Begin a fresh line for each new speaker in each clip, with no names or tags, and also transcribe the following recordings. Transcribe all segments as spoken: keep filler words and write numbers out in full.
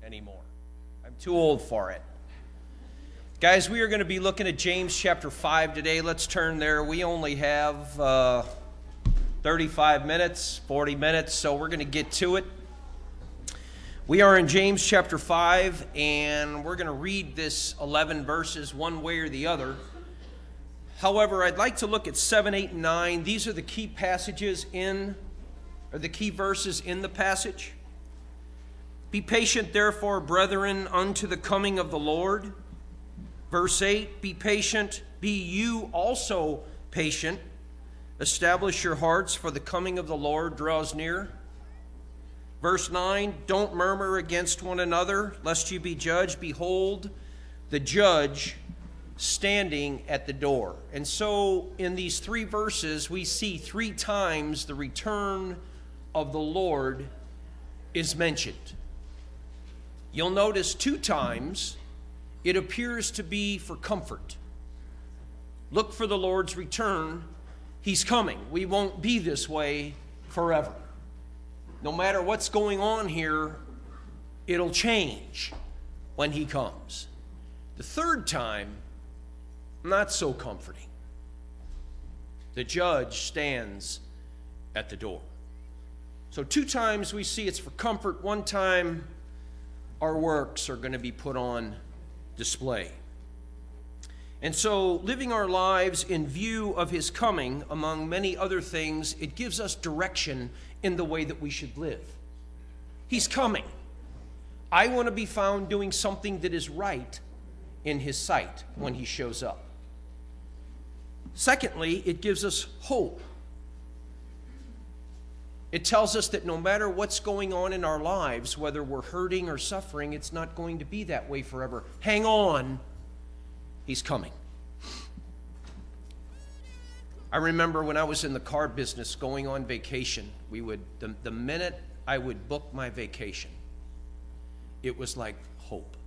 anymore. I'm too old for it. Guys, we are going to be looking at James chapter five today. Let's turn there. We only have uh, thirty-five minutes, forty minutes, so we're going to get to it. We are in James chapter five, and we're going to read this eleven verses one way or the other. However, I'd like to look at seven, eight, and nine. These are the key passages in, or the key verses in the passage. Be patient, therefore, brethren, unto the coming of the Lord. Verse eight, be patient, be you also patient. Establish your hearts, for the coming of the Lord draws near. Verse nine, don't murmur against one another, lest you be judged. Behold, the judge standing at the door. And so in these three verses, we see three times the return of the Lord is mentioned. You'll notice two times it appears to be for comfort. Look for the Lord's return. He's coming. We won't be this way forever. No matter what's going on here, it'll change when he comes. The third time, not so comforting. The judge stands at the door. So two times we see it's for comfort. One time our works are going to be put on display. And so living our lives in view of his coming, among many other things, it gives us direction in the way that we should live. He's coming. I want to be found doing something that is right in his sight when he shows up. Secondly, it gives us hope. It tells us that no matter what's going on in our lives, whether we're hurting or suffering, it's not going to be that way forever. Hang on. He's coming. I remember when I was in the car business going on vacation, we would, the, the minute I would book my vacation, it was like hope.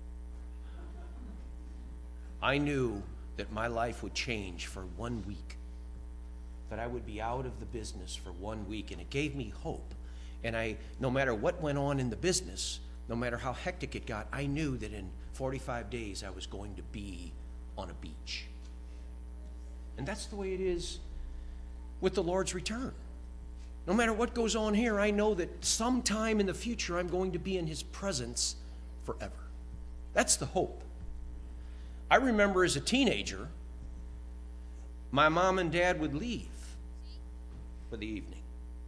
I knew that my life would change for one week, that I would be out of the business for one week, and it gave me hope. And I, no matter what went on in the business, no matter how hectic it got, I knew that in forty-five days I was going to be on a beach. And that's the way it is with the Lord's return. No matter what goes on here, I know that sometime in the future I'm going to be in his presence forever. That's the hope. I remember as a teenager, my mom and dad would leave for the evening.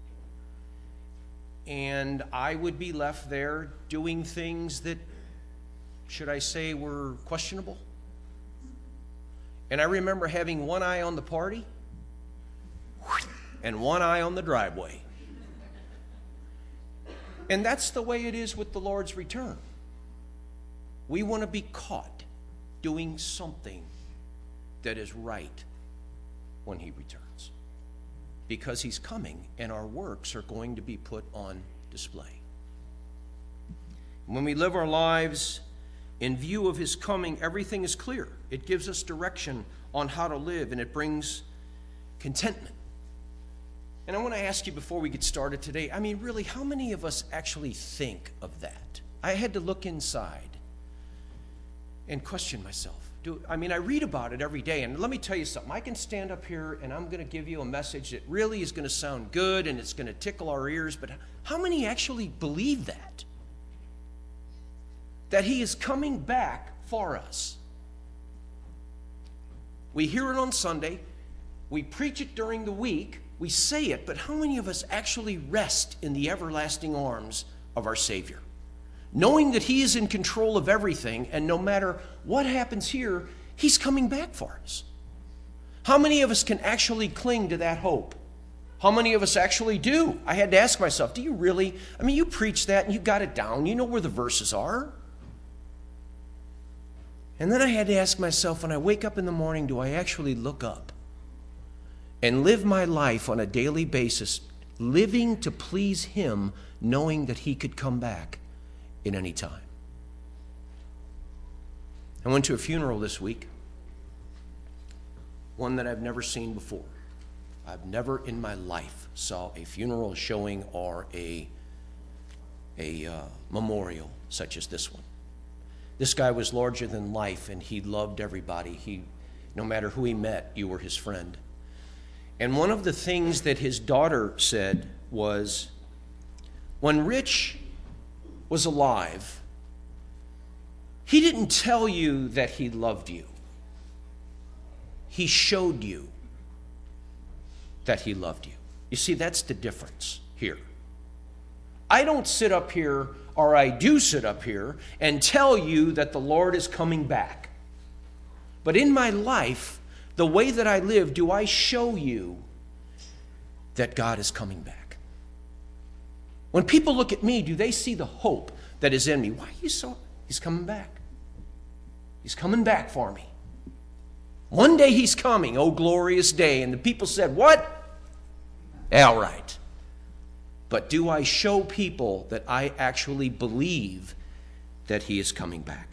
And I would be left there doing things that, should I say, were questionable. And I remember having one eye on the party and one eye on the driveway. And that's the way it is with the Lord's return. We want to be caught doing something that is right when he returns, because he's coming and our works are going to be put on display. When we live our lives in view of his coming, everything is clear. It gives us direction on how to live, and it brings contentment. And I want to ask you before we get started today, I mean, really, how many of us actually think of that? I had to look inside and question myself. Do, I mean, I read about it every day, and let me tell you something. I can stand up here, and I'm going to give you a message that really is going to sound good, and it's going to tickle our ears, but how many actually believe that? That he is coming back for us. We hear it on Sunday, we preach it during the week, we say it, but how many of us actually rest in the everlasting arms of our Savior? Knowing that he is in control of everything, and no matter what happens here, he's coming back for us. How many of us can actually cling to that hope? How many of us actually do? I had to ask myself, do you really? I mean, you preach that and you got it down. You know where the verses are. And then I had to ask myself, when I wake up in the morning, do I actually look up and live my life on a daily basis, living to please him, knowing that he could come back in any time? I went to a funeral this week, one that I've never seen before. I've never in my life saw a funeral showing or a, a uh, memorial such as this one. This guy was larger than life, and he loved everybody. He, no matter who he met, you were his friend. And one of the things that his daughter said was, when Rich was alive, he didn't tell you that he loved you. He showed you that he loved you. You see, that's the difference here. I don't sit up here, or I do sit up here, and tell you that the Lord is coming back. But in my life, the way that I live, do I show you that God is coming back? When people look at me, do they see the hope that is in me? Why are you so... He's coming back. He's coming back for me. One day he's coming, oh glorious day. And the people said, what? All right. But do I show people that I actually believe that he is coming back?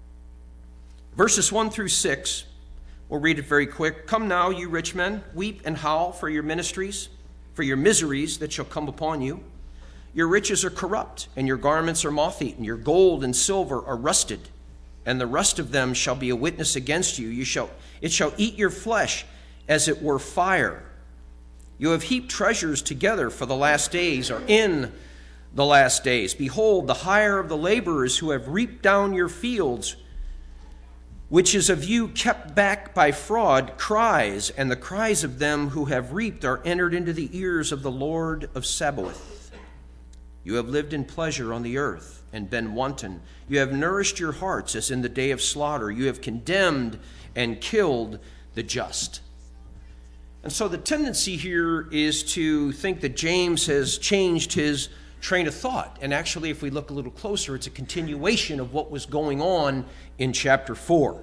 Verses one through six, we'll read it very quick. Come now, you rich men, weep and howl for your ministries, for your miseries that shall come upon you. Your riches are corrupt, and your garments are moth-eaten. Your gold and silver are rusted, and the rust of them shall be a witness against you. You shall, it shall eat your flesh as it were fire. You have heaped treasures together for the last days, or in the last days. Behold, the hire of the laborers who have reaped down your fields, which is of you kept back by fraud, cries, and the cries of them who have reaped are entered into the ears of the Lord of Sabaoth. You have lived in pleasure on the earth and been wanton. You have nourished your hearts as in the day of slaughter. You have condemned and killed the just. And so the tendency here is to think that James has changed his train of thought. And actually, if we look a little closer, it's a continuation of what was going on in chapter four.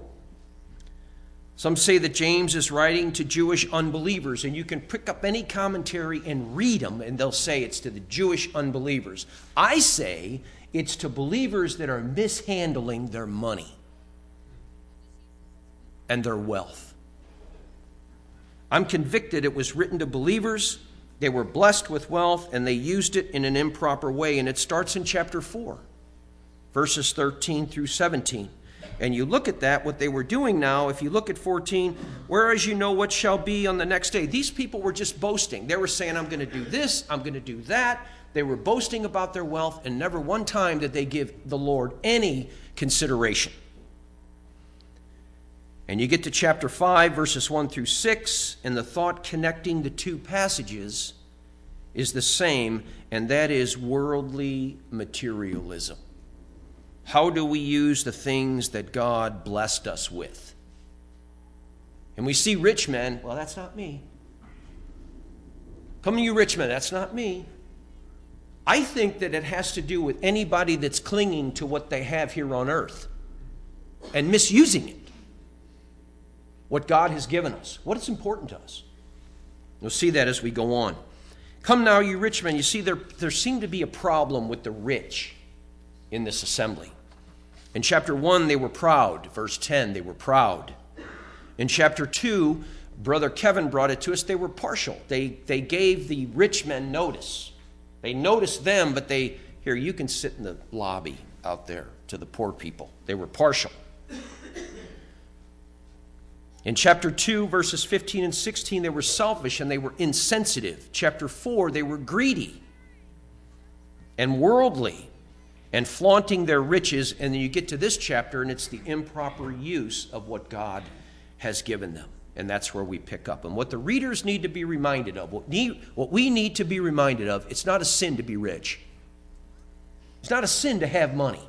Some say that James is writing to Jewish unbelievers, and you can pick up any commentary and read them, and they'll say it's to the Jewish unbelievers. I say it's to believers that are mishandling their money and their wealth. I'm convicted it was written to believers. They were blessed with wealth, and they used it in an improper way, and it starts in chapter four, verses thirteen through seventeen. And you look at that, what they were doing now, if you look at fourteen, whereas you know what shall be on the next day. These people were just boasting. They were saying, I'm going to do this, I'm going to do that. They were boasting about their wealth, and never one time did they give the Lord any consideration. And you get to chapter five, verses one through six, and the thought connecting the two passages is the same, and that is worldly materialism. How do we use the things that God blessed us with? And we see rich men, well, that's not me. Come you rich men, that's not me. I think that it has to do with anybody that's clinging to what they have here on earth and misusing it. What God has given us, what is important to us. You'll see that as we go on. Come now, you rich men. You see, there, there seemed to be a problem with the rich in this assembly. In chapter one, they were proud. Verse ten, they were proud. In chapter two, Brother Kevin brought it to us, they were partial. They, they gave the rich men notice. They noticed them, but they, here, you can sit in the lobby out there to the poor people. They were partial. In chapter two, verses fifteen and sixteen, they were selfish and they were insensitive. Chapter four, they were greedy and worldly and flaunting their riches. And then you get to this chapter, and it's the improper use of what God has given them. And that's where we pick up. And what the readers need to be reminded of, what, need, what we need to be reminded of, it's not a sin to be rich. It's not a sin to have money.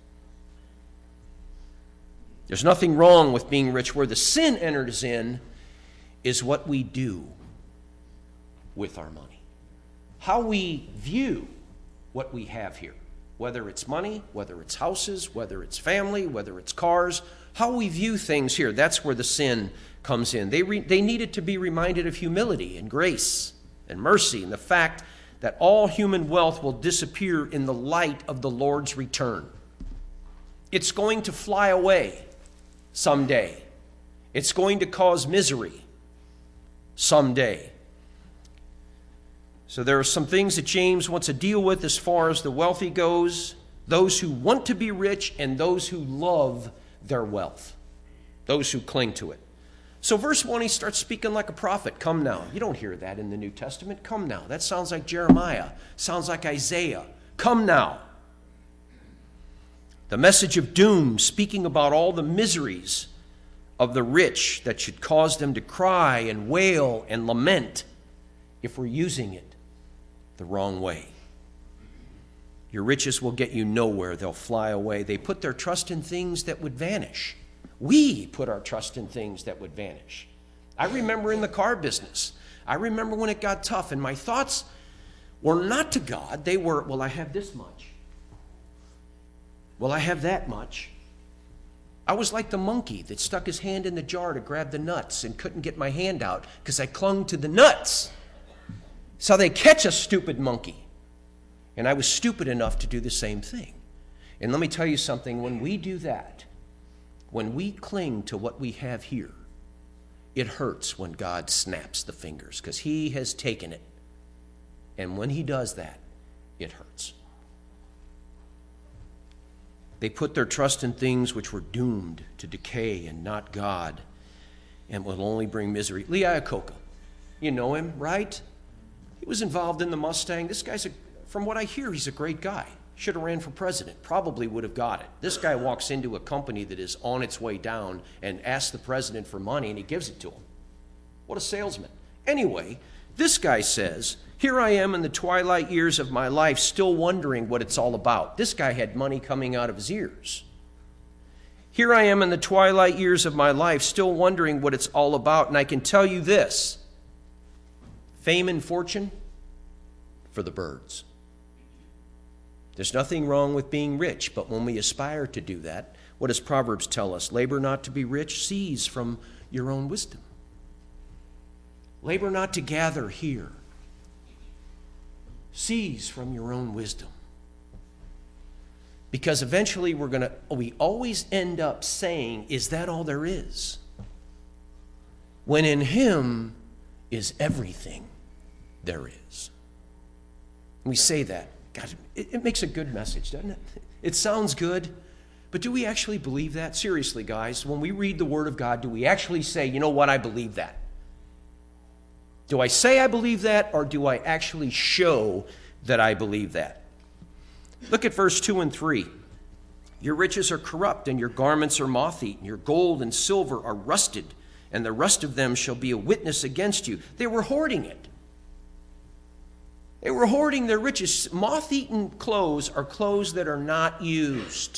There's nothing wrong with being rich. Where the sin enters in is what we do with our money. How we view what we have here. Whether it's money, whether it's houses, whether it's family, whether it's cars. How we view things here, that's where the sin comes in. They, re, they needed to be reminded of humility and grace and mercy and the fact that all human wealth will disappear in the light of the Lord's return. It's going to fly away someday. It's going to cause misery someday. So there are some things that James wants to deal with as far as the wealthy goes. those who want to be rich and those who love their wealth, those who cling to it. So verse one, he starts speaking like a prophet. Come now. You don't hear that in the New Testament. Come now. That sounds like Jeremiah. Sounds like Isaiah. Come now. The message of doom, speaking about all the miseries of the rich that should cause them to cry and wail and lament if we're using it the wrong way. Your riches will get you nowhere. They'll fly away. They put their trust in things that would vanish. We put our trust in things that would vanish. I remember in the car business, I remember when it got tough, and my thoughts were not to God. They were, well, I have this much. Well, I have that much. I was like the monkey that stuck his hand in the jar to grab the nuts and couldn't get my hand out because I clung to the nuts. So they catch a stupid monkey. And I was stupid enough to do the same thing. And let me tell you something, when we do that, when we cling to what we have here, it hurts when God snaps the fingers because he has taken it. And when he does that, it hurts. They put their trust in things which were doomed to decay and not God, and will only bring misery. Lee Iacocca, you know him, right? He was involved in the Mustang. This guy's, a, from what I hear, he's a great guy. Should have ran for president. Probably would have got it. This guy walks into a company that is on its way down and asks the president for money, and he gives it to him. What a salesman. Anyway, this guy says, here I am in the twilight years of my life still wondering what it's all about. This guy had money coming out of his ears. Here I am in the twilight years of my life still wondering what it's all about, and I can tell you this, fame and fortune for the birds. There's nothing wrong with being rich, but when we aspire to do that, what does Proverbs tell us? Labor not to be rich, seize from your own wisdom. Labor not to gather here. Seize from your own wisdom. Because eventually we're going to, we always end up saying, is that all there is? When in him is everything there is. We say that. God, it, it makes a good message, doesn't it? It sounds good, but do we actually believe that? Seriously, guys, when we read the Word of God, do we actually say, you know what, I believe that? Do I say I believe that, or do I actually show that I believe that? Look at verse two and three. Your riches are corrupt, and your garments are moth-eaten. Your gold and silver are rusted, and the rust of them shall be a witness against you. They were hoarding it. They were hoarding their riches. Moth-eaten clothes are clothes that are not used.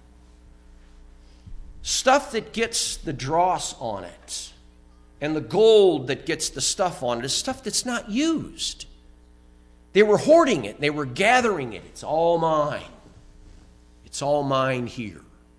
Stuff that gets the dross on it and the gold that gets the stuff on it is stuff that's not used. They were hoarding it. They were gathering it. It's all mine. It's all mine here.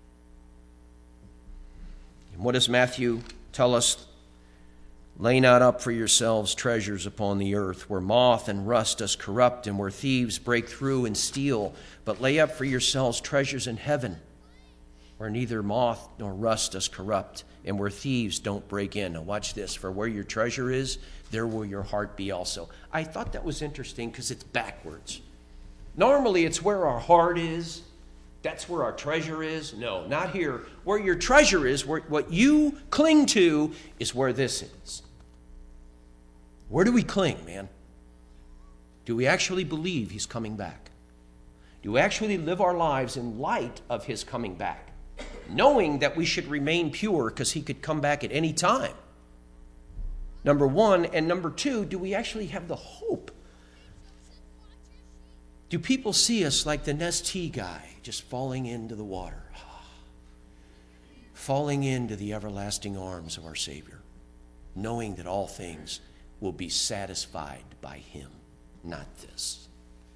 And what does Matthew tell us? Lay not up for yourselves treasures upon the earth, where moth and rust does corrupt, and where thieves break through and steal. But lay up for yourselves treasures in heaven, where neither moth nor rust does corrupt, and where thieves don't break in. Now watch this. For where your treasure is, there will your heart be also. I thought that was interesting because it's backwards. Normally it's where our heart is. That's where our treasure is. No, not here. Where your treasure is, where what you cling to is where this is. Where do we cling, man? Do we actually believe he's coming back? Do we actually live our lives in light of his coming back, knowing that we should remain pure because he could come back at any time? Number one. And number two, do we actually have the hope? Do people see us like the Nestea guy, just falling into the water, falling into the everlasting arms of our Savior, knowing that all things will be satisfied by him, not this?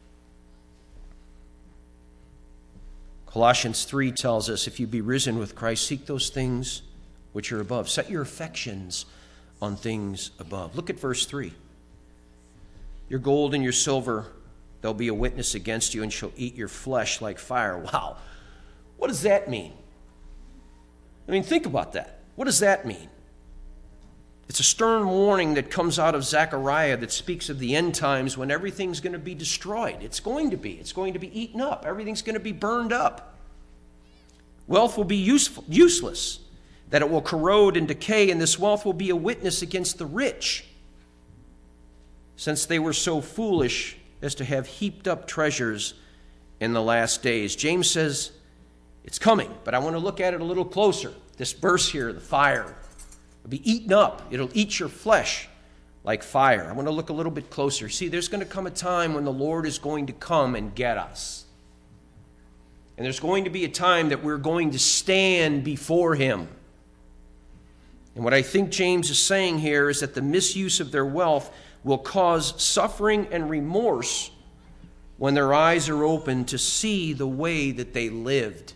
Colossians three tells us, if you be risen with Christ, seek those things which are above. Set your affections on things above. Look at verse three. Your gold and your silver, they'll be a witness against you, and shall eat your flesh like fire. Wow. What does that mean? I mean, think about that. What does that mean? It's a stern warning that comes out of Zechariah that speaks of the end times when everything's going to be destroyed. It's going to be. It's going to be eaten up. Everything's going to be burned up. Wealth will be useful, useless, that it will corrode and decay, and this wealth will be a witness against the rich, since they were so foolish as to have heaped up treasures in the last days. James says it's coming, but I want to look at it a little closer. This verse here, the fire, will be eaten up. It'll eat your flesh like fire. I want to look a little bit closer. See, there's going to come a time when the Lord is going to come and get us. And there's going to be a time that we're going to stand before him. And what I think James is saying here is that the misuse of their wealth will cause suffering and remorse when their eyes are open to see the way that they lived.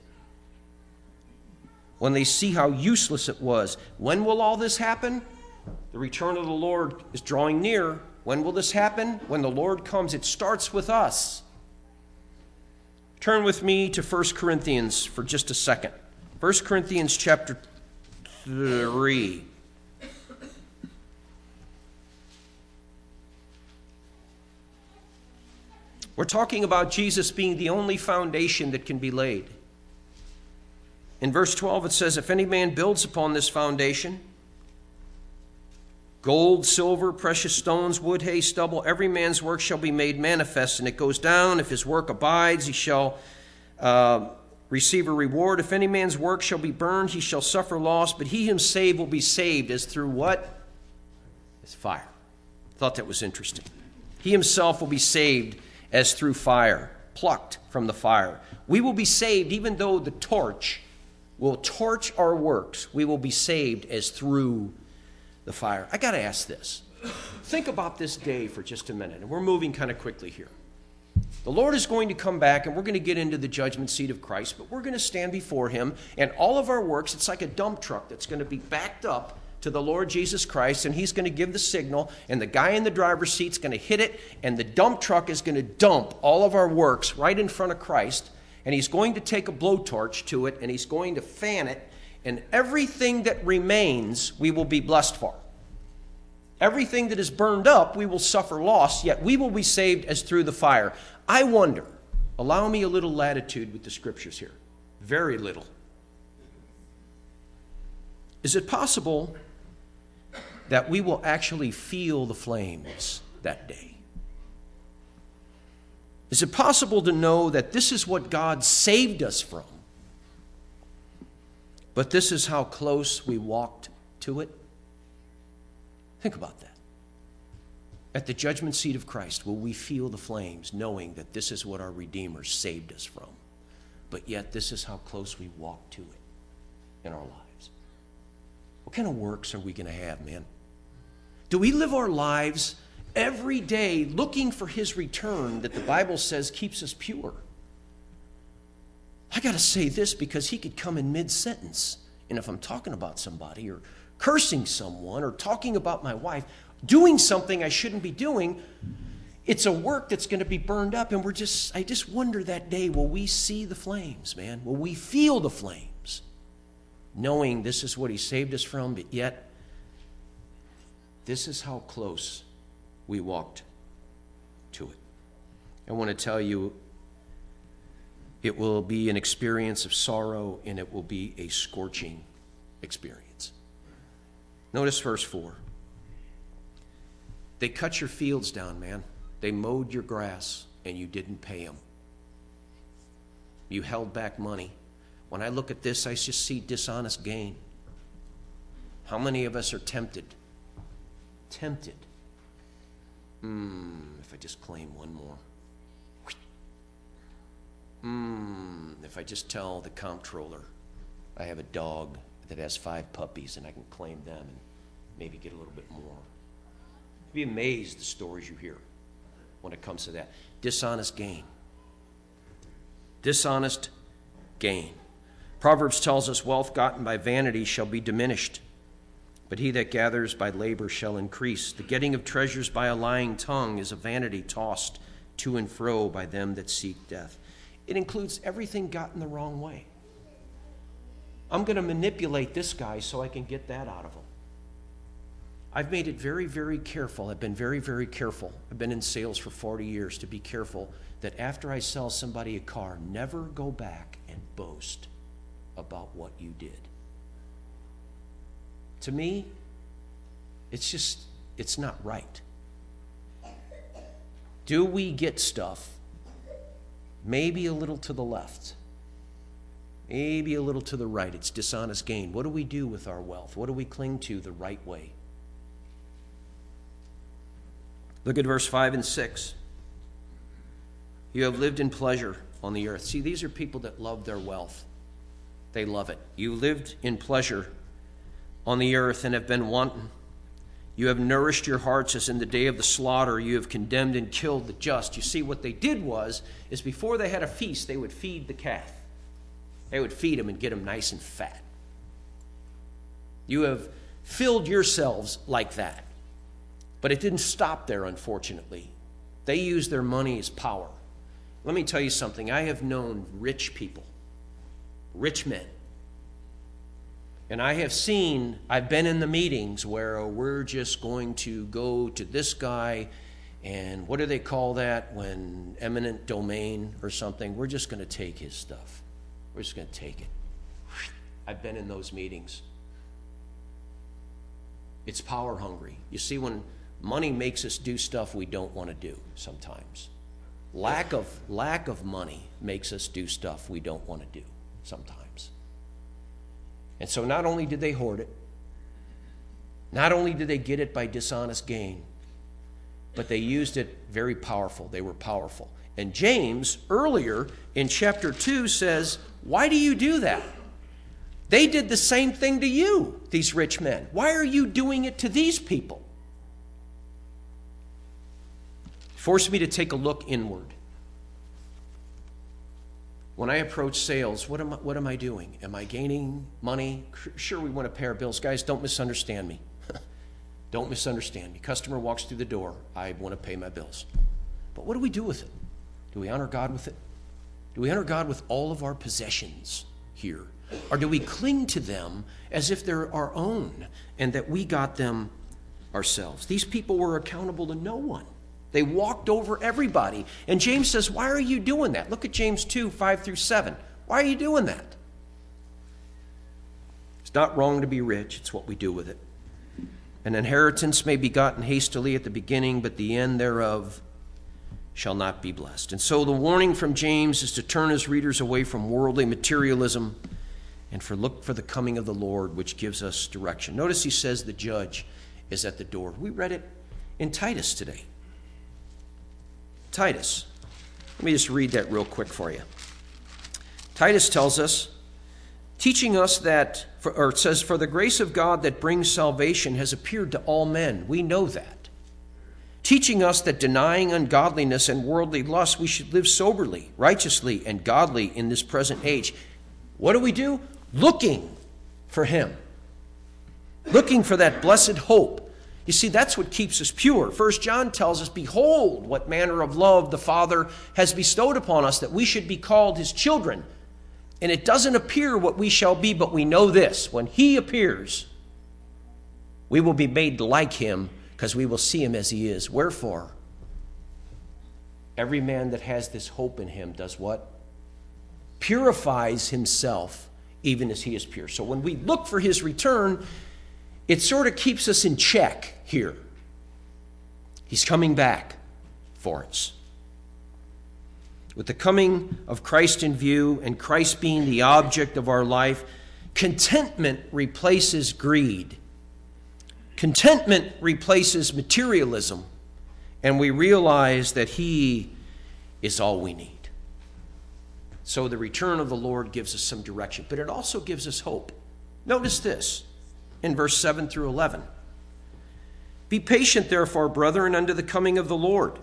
When they see how useless it was. When will all this happen? The return of the Lord is drawing near. When will this happen? When the Lord comes. It starts with us. Turn with me to First Corinthians for just a second. First Corinthians chapter three. We're talking about Jesus being the only foundation that can be laid. In verse twelve it says, if any man builds upon this foundation, gold, silver, precious stones, wood, hay, stubble, every man's work shall be made manifest. And it goes down, if his work abides, he shall uh, receive a reward. If any man's work shall be burned, he shall suffer loss. But he himself will be saved as through what? As fire. Thought that was interesting. He himself will be saved as through fire, plucked from the fire. We will be saved even though the torch will torch our works. We will be saved as through the fire. I got to ask this. Think about this day for just a minute, and we're moving kind of quickly here. The Lord is going to come back, and we're going to get into the judgment seat of Christ, but we're going to stand before him, and all of our works, it's like a dump truck that's going to be backed up to the Lord Jesus Christ, and he's going to give the signal, and the guy in the driver's seat's going to hit it, and the dump truck is going to dump all of our works right in front of Christ, and he's going to take a blowtorch to it, and he's going to fan it, and everything that remains we will be blessed for. Everything that is burned up we will suffer loss, yet we will be saved as through the fire. I wonder, allow me a little latitude with the scriptures here. Very little. Is it possible that we will actually feel the flames that day? Is it possible to know that this is what God saved us from, but this is how close we walked to it? Think about that. At the judgment seat of Christ, will we feel the flames, knowing that this is what our Redeemer saved us from, but yet this is how close we walk to it in our lives? What kind of works are we going to have, man? Do we live our lives every day looking for his return that the Bible says keeps us pure? I got to say this because he could come in mid-sentence, and if I'm talking about somebody or cursing someone or talking about my wife, doing something I shouldn't be doing, it's a work that's going to be burned up, and we're just, I just wonder that day, will we see the flames, man? Will we feel the flames, knowing this is what he saved us from, but yet this is how close we walked to it? I want to tell you, it will be an experience of sorrow, and it will be a scorching experience. Notice verse four. They cut your fields down, man. They mowed your grass, and you didn't pay them. You held back money. When I look at this, I just see dishonest gain. How many of us are tempted? Tempted. Hmm, if I just claim one more. Hmm, if I just tell the comptroller I have a dog that has five puppies and I can claim them and maybe get a little bit more. You'd be amazed the stories you hear when it comes to that. Dishonest gain. Dishonest gain. Proverbs tells us wealth gotten by vanity shall be diminished, but he that gathers by labor shall increase. The getting of treasures by a lying tongue is a vanity tossed to and fro by them that seek death. It includes everything gotten the wrong way. I'm going to manipulate this guy so I can get that out of him. I've made it very, very careful. I've been very, very careful. I've been in sales for forty years to be careful that after I sell somebody a car, never go back and boast about what you did. To me, it's just, it's not right. Do we get stuff maybe a little to the left, maybe a little to the right? It's dishonest gain. What do we do with our wealth? What do we cling to the right way? Look at verse five and six. You have lived in pleasure on the earth. See, these are people that love their wealth. They love it. You lived in pleasure on the earth and have been wanton. You have nourished your hearts as in the day of the slaughter. You have condemned and killed the just. You see, what they did was, is before they had a feast, they would feed the calf. They would feed him and get him nice and fat. You have filled yourselves like that. But it didn't stop there, unfortunately. They used their money as power. Let me tell you something. I have known rich people, rich men. And I have seen, I've been in the meetings where we're just going to go to this guy, and what do they call that when eminent domain or something? We're just going to take his stuff. We're just going to take it. I've been in those meetings. It's power hungry. You see, when money makes us do stuff we don't want to do sometimes. Lack of, lack of money makes us do stuff we don't want to do sometimes. And so not only did they hoard it, not only did they get it by dishonest gain, but they used it very powerful. They were powerful. And James, earlier in chapter two, says, why do you do that? They did the same thing to you, these rich men. Why are you doing it to these people? Forced me to take a look inward. When I approach sales, what am I, what am I doing? Am I gaining money? Sure, we want to pay our bills. Guys, don't misunderstand me. Don't misunderstand me. Customer walks through the door. I want to pay my bills. But what do we do with it? Do we honor God with it? Do we honor God with all of our possessions here? Or do we cling to them as if they're our own and that we got them ourselves? These people were accountable to no one. They walked over everybody. And James says, why are you doing that? Look at James two, five through seven. Why are you doing that? It's not wrong to be rich. It's what we do with it. An inheritance may be gotten hastily at the beginning, but the end thereof shall not be blessed. And so the warning from James is to turn his readers away from worldly materialism and for look for the coming of the Lord, which gives us direction. Notice he says the judge is at the door. We read it in Titus today. Titus. Let me just read that real quick for you. Titus tells us, teaching us that, for, or it says, for the grace of God that brings salvation has appeared to all men. We know that. Teaching us that denying ungodliness and worldly lust, we should live soberly, righteously, and godly in this present age. What do we do? Looking for him. Looking for that blessed hope. You see, that's what keeps us pure. First John tells us, behold, what manner of love the Father has bestowed upon us, that we should be called his children. And it doesn't appear what we shall be, but we know this. When he appears, we will be made like him, because we will see him as he is. Wherefore, every man that has this hope in him does what? Purifies himself, even as he is pure. So when we look for his return, it sort of keeps us in check here. He's coming back for us. With the coming of Christ in view and Christ being the object of our life, contentment replaces greed. Contentment replaces materialism, and we realize that he is all we need. So the return of the Lord gives us some direction, but it also gives us hope. Notice this. In verse seven through eleven. Be patient, therefore, brethren, unto the coming of the Lord.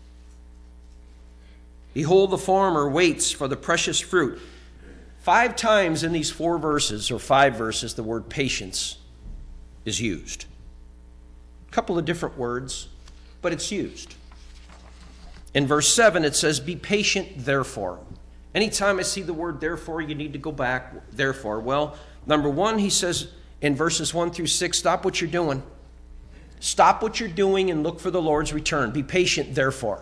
Behold, the farmer waits for the precious fruit. Five times in these four verses, or five verses, the word patience is used. A couple of different words, but it's used. In verse seven, it says, be patient, therefore. Anytime I see the word therefore, you need to go back, therefore. Well, number one, he says, in verses one through six, stop what you're doing. Stop what you're doing and look for the Lord's return. Be patient, therefore.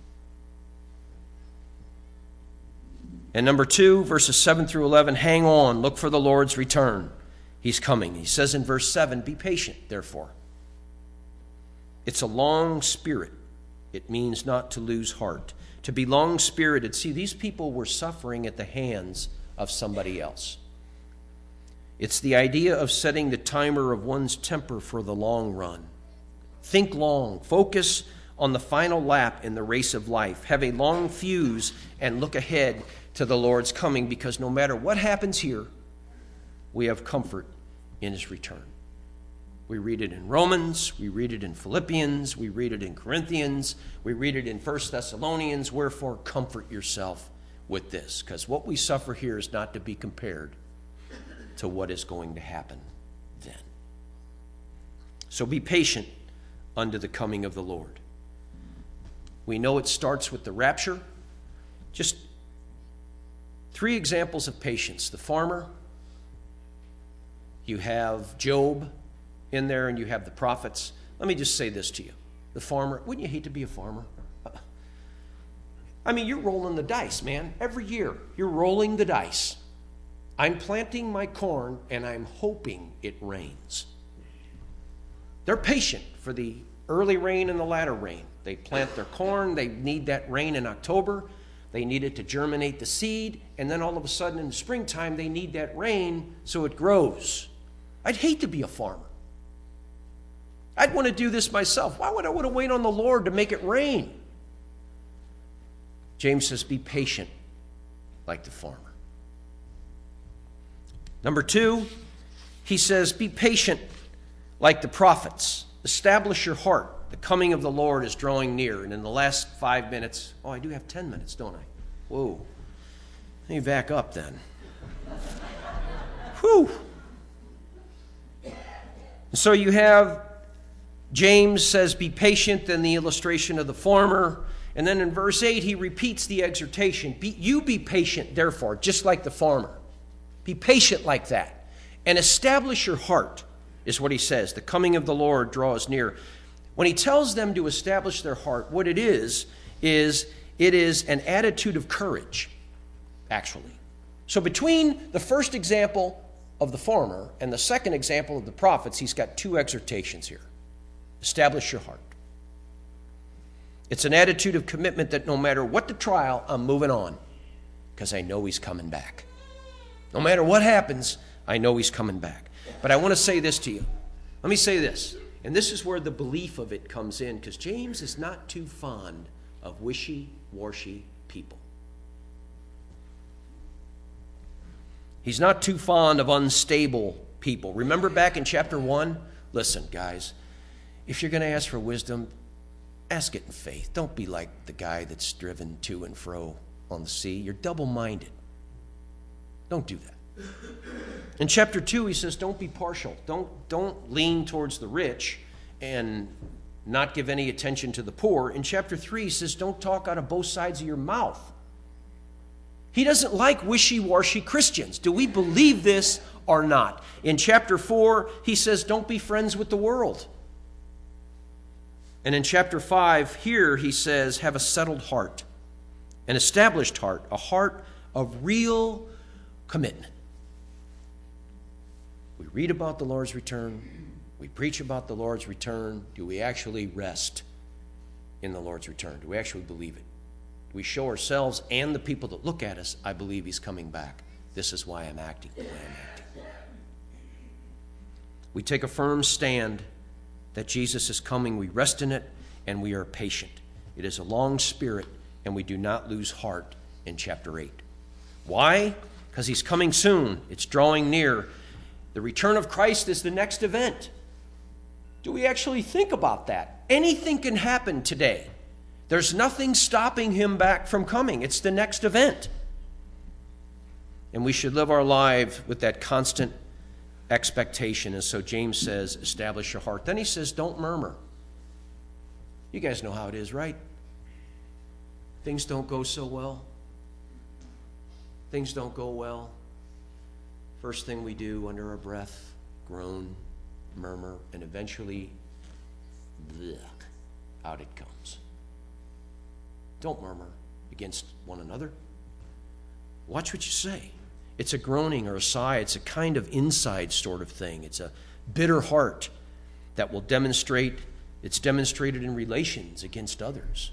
And number two, verses seven through eleven, hang on, look for the Lord's return. He's coming. He says in verse seven, be patient, therefore. It's a long spirit. It means not to lose heart. To be long-spirited. See, these people were suffering at the hands of somebody else. It's the idea of setting the timer of one's temper for the long run. Think long. Focus on the final lap in the race of life. Have a long fuse and look ahead to the Lord's coming, because no matter what happens here, we have comfort in his return. We read it in Romans, we read it in Philippians, we read it in Corinthians, we read it in First Thessalonians. Wherefore, comfort yourself with this, because what we suffer here is not to be compared to what is going to happen then. So be patient unto the coming of the Lord. We know it starts with the rapture. Just three examples of patience. The farmer, you have Job in there, and you have the prophets. Let me just say this to you. The farmer, wouldn't you hate to be a farmer? I mean, you're rolling the dice, man. Every year, you're rolling the dice. I'm planting my corn, and I'm hoping it rains. They're patient for the early rain and the latter rain. They plant their corn. They need that rain in October. They need it to germinate the seed. And then all of a sudden in the springtime, they need that rain so it grows. I'd hate to be a farmer. I'd want to do this myself. Why would I want to wait on the Lord to make it rain? James says, be patient like the farmer. Number two, he says, be patient like the prophets. Establish your heart. The coming of the Lord is drawing near. And in the last five minutes, oh, I do have ten minutes, don't I? Whoa. Let me back up then. Whew. So you have James says, be patient, then the illustration of the farmer. And then in verse eight, he repeats the exhortation. Be, you be patient, therefore, just like the farmer. Be patient like that. And establish your heart, is what he says. The coming of the Lord draws near. When he tells them to establish their heart, what it is, is it is an attitude of courage, actually. So between the first example of the farmer and the second example of the prophets, he's got two exhortations here. Establish your heart. It's an attitude of commitment that no matter what the trial, I'm moving on because I know he's coming back. No matter what happens, I know he's coming back. But I want to say this to you. Let me say this. And this is where the belief of it comes in, because James is not too fond of wishy-washy people. He's not too fond of unstable people. Remember back in chapter one? Listen, guys, if you're going to ask for wisdom, ask it in faith. Don't be like the guy that's driven to and fro on the sea. You're double-minded. Don't do that. In chapter two, he says, don't be partial. Don't, don't lean towards the rich and not give any attention to the poor. In chapter three, he says, don't talk out of both sides of your mouth. He doesn't like wishy-washy Christians. Do we believe this or not? In chapter four, he says, don't be friends with the world. And in chapter five, here he says, have a settled heart, an established heart, a heart of real commitment. We read about the Lord's return. We preach about the Lord's return. Do we actually rest in the Lord's return? Do we actually believe it? Do we show ourselves and the people that look at us, I believe he's coming back. This is why I'm acting the way I'm acting. We take a firm stand that Jesus is coming. We rest in it, and we are patient. It is a long spirit, and we do not lose heart in chapter eight. Why? Because he's coming soon. It's drawing near. The return of Christ is the next event. Do we actually think about that? Anything can happen today. There's nothing stopping him back from coming. It's the next event. And we should live our lives with that constant expectation. And so James says, establish your heart. Then he says, don't murmur. You guys know how it is, right? Things don't go so well. Things don't go well. First thing we do under our breath, groan, murmur, and eventually blech, out it comes. Don't murmur against one another. Watch what you say. It's a groaning or a sigh. It's a kind of inside sort of thing. It's a bitter heart that will demonstrate, it's demonstrated in relations against others.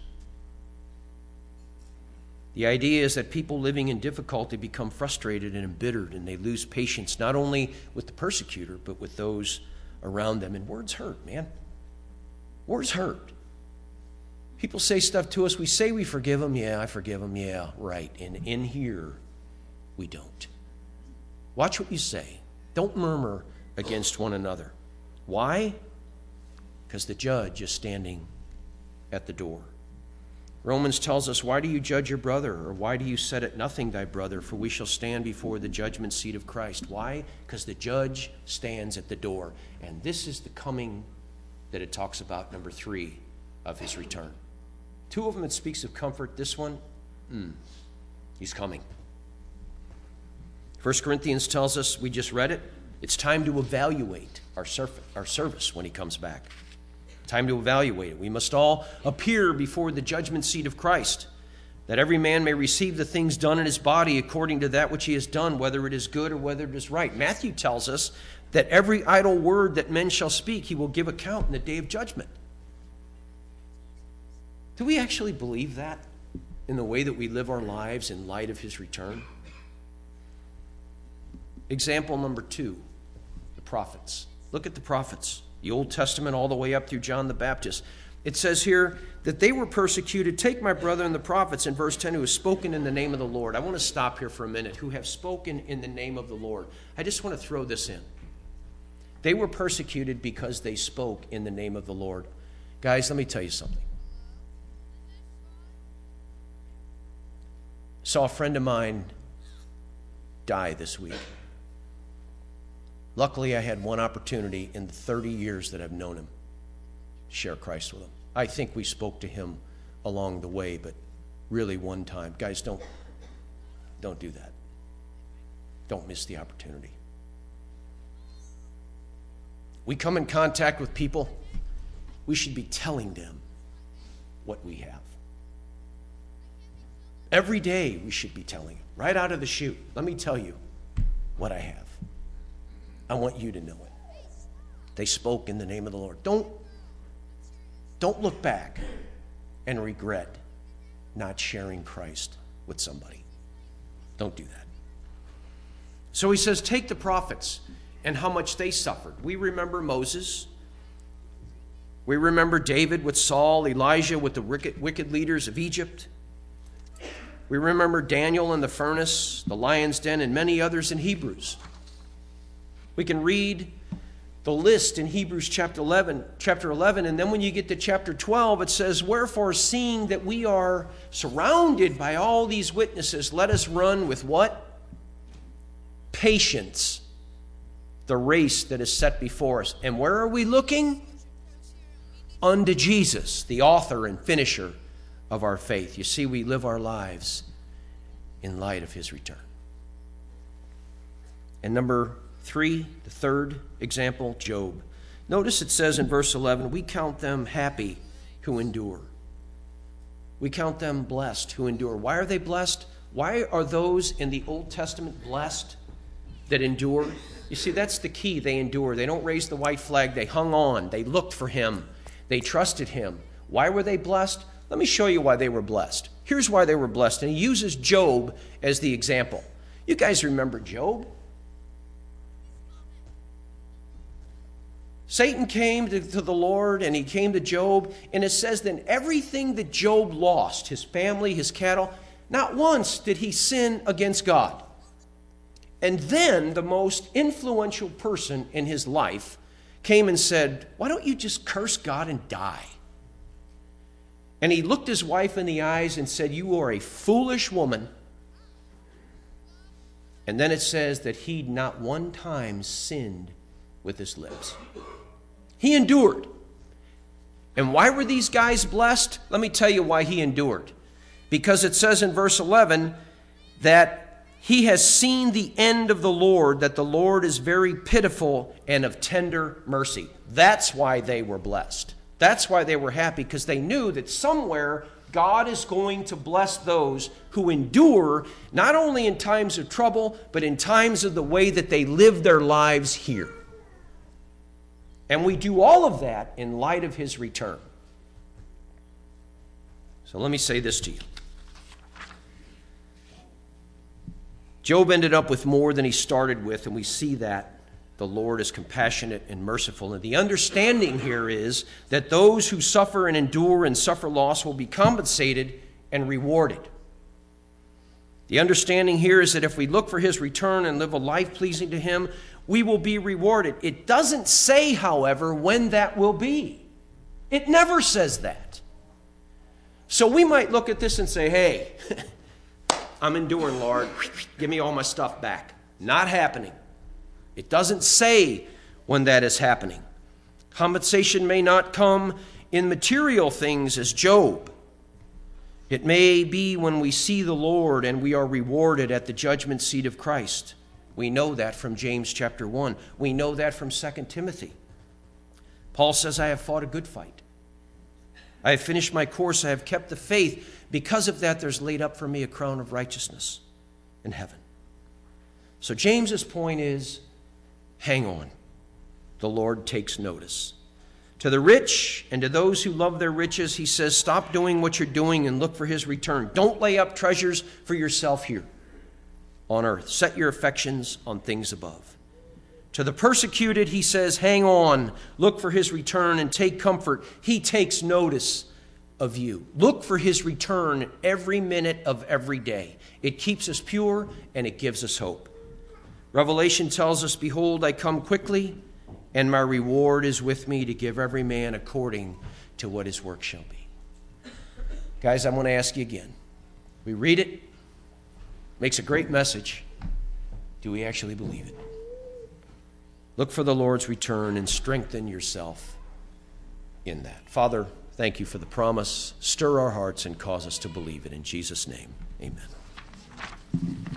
The idea is that people living in difficulty become frustrated and embittered, and they lose patience not only with the persecutor, but with those around them. And words hurt, man. Words hurt. People say stuff to us. We say we forgive them. Yeah, I forgive them. Yeah, right. And in here, we don't. Watch what you say. Don't murmur against one another. Why? Because the judge is standing at the door. Romans tells us, why do you judge your brother? Or why do you set at nothing thy brother? For we shall stand before the judgment seat of Christ. Why? Because the judge stands at the door. And this is the coming that it talks about, number three, of his return. Two of them it speaks of comfort. This one, mm, he's coming. First Corinthians tells us, we just read it, it's time to evaluate our, surf- our service when he comes back. Time to evaluate it. We must all appear before the judgment seat of Christ, that every man may receive the things done in his body according to that which he has done, whether it is good or whether it is right. Matthew tells us that every idle word that men shall speak, he will give account in the day of judgment. Do we actually believe that in the way that we live our lives in light of his return? Example number two, the prophets. Look at the prophets. The Old Testament all the way up through John the Baptist. It says here that they were persecuted. Take my brother and the prophets in verse ten who have spoken in the name of the Lord. I want to stop here for a minute. Who have spoken in the name of the Lord. I just want to throw this in. They were persecuted because they spoke in the name of the Lord. Guys, let me tell you something. Saw a friend of mine die this week. Luckily, I had one opportunity in the thirty years that I've known him to share Christ with him. I think we spoke to him along the way, but really one time. Guys, don't, don't do that. Don't miss the opportunity. We come in contact with people, we should be telling them what we have. Every day we should be telling them, right out of the chute, let me tell you what I have. I want you to know it. They spoke in the name of the Lord. Don't, don't look back and regret not sharing Christ with somebody. Don't do that. So he says, take the prophets and how much they suffered. We remember Moses. We remember David with Saul, Elijah with the wicked, wicked leaders of Egypt. We remember Daniel in the furnace, the lion's den, and many others in Hebrews. We can read the list in Hebrews chapter eleven, chapter eleven, and then when you get to chapter twelve, it says, wherefore, seeing that we are surrounded by all these witnesses, let us run with what? Patience, the race that is set before us. And where are we looking? Unto Jesus, the author and finisher of our faith. You see, we live our lives in light of his return. And number three, the third example, Job. Notice it says in verse eleven, we count them happy who endure. We count them blessed who endure. Why are they blessed? Why are those in the Old Testament blessed that endure? You see, that's the key. They endure. They don't raise the white flag. They hung on. They looked for him. They trusted him. Why were they blessed? Let me show you why they were blessed. Here's why they were blessed. And he uses Job as the example. You guys remember Job? Satan came to, to the Lord, and he came to Job, and it says that everything that Job lost, his family, his cattle, not once did he sin against God. And then the most influential person in his life came and said, why don't you just curse God and die? And he looked his wife in the eyes and said, you are a foolish woman. And then it says that he not one time sinned with his lips. He endured. And why were these guys blessed? Let me tell you why he endured. Because it says in verse eleven that he has seen the end of the Lord, that the Lord is very pitiful and of tender mercy. That's why they were blessed. That's why they were happy, because they knew that somewhere God is going to bless those who endure, not only in times of trouble, but in times of the way that they live their lives here. And we do all of that in light of his return. So let me say this to you. Job ended up with more than he started with, and we see that the Lord is compassionate and merciful. And the understanding here is that those who suffer and endure and suffer loss will be compensated and rewarded. The understanding here is that if we look for his return and live a life pleasing to him, we will be rewarded. It doesn't say, however, when that will be. It never says that. So we might look at this and say, hey, I'm enduring, Lord. Give me all my stuff back. Not happening. It doesn't say when that is happening. Compensation may not come in material things as Job. It may be when we see the Lord and we are rewarded at the judgment seat of Christ. We know that from James chapter one. We know that from Second Timothy. Paul says, I have fought a good fight. I have finished my course. I have kept the faith. Because of that, there's laid up for me a crown of righteousness in heaven. So James's point is, hang on. The Lord takes notice. To the rich and to those who love their riches, he says, stop doing what you're doing and look for his return. Don't lay up treasures for yourself here on earth. Set your affections on things above. To the persecuted, he says, hang on. Look for his return and take comfort. He takes notice of you. Look for his return every minute of every day. It keeps us pure and it gives us hope. Revelation tells us, behold, I come quickly, and my reward is with me to give every man according to what his work shall be. Guys, I want to ask you again. We read it. Makes a great message. Do we actually believe it? Look for the Lord's return and strengthen yourself in that. Father, thank you for the promise. Stir our hearts and cause us to believe it. In Jesus' name, amen.